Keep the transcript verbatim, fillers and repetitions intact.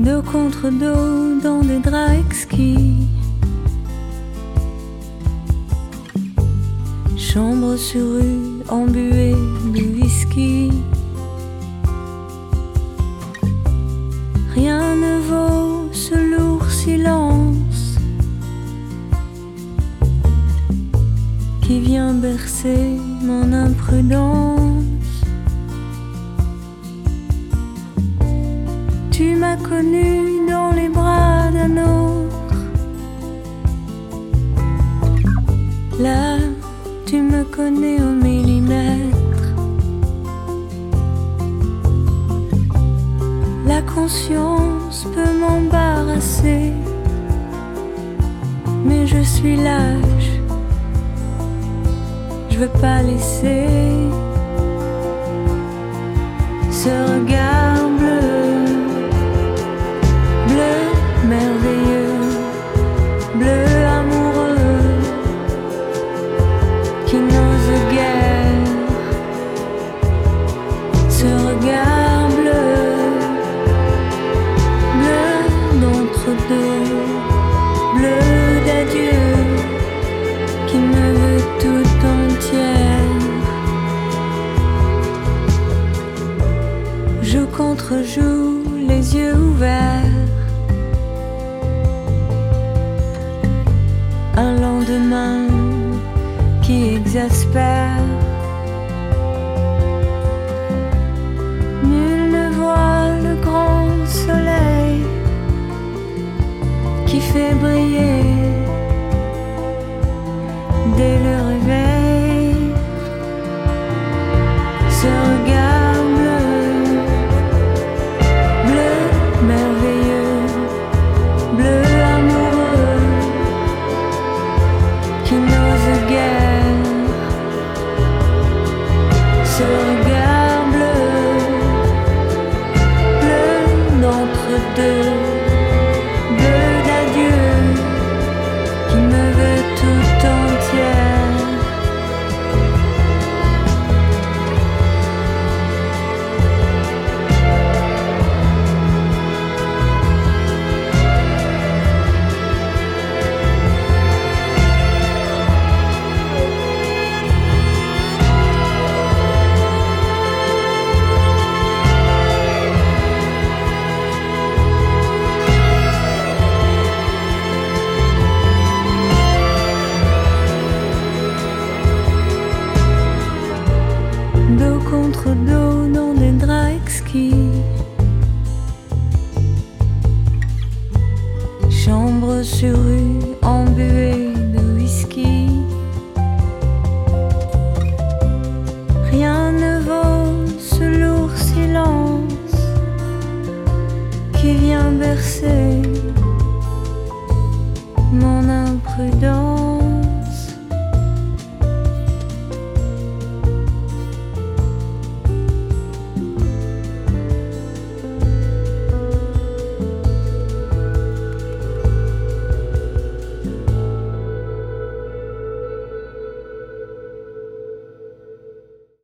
dos contre dos dans des draps exquis. Chambre sur rue embuée de whisky. Rien ne vaut ce lourd silence qui vient bercer mon imprudence. Tu m'as connu dans les bras d'un autre. Là, tu me connais au millimètre. La conscience peut m'embarrasser, mais je suis lâche. Je veux pas laisser ce regard bleu, bleu merveilleux, bleu amoureux, qui n'ose guère. Ce regard bleu, bleu d'entre-deux, bleu d'adieu, qui me veut tout entière. Joue contre joue, les yeux ouverts. Un lendemain qui exaspère. Nul ne voit le grand soleil qui fait briller dès le réveil ce regard bleu, bleu merveilleux, bleu amoureux, qui n'ose guère. Ce regard bleu, bleu d'entre-deux, bleu d'adieu, qui me veut tout entière. Dos contre dos dans des draps exquis. Chambre sur rue embuée de whisky. Rien ne vaut ce lourd silence qui vient bercer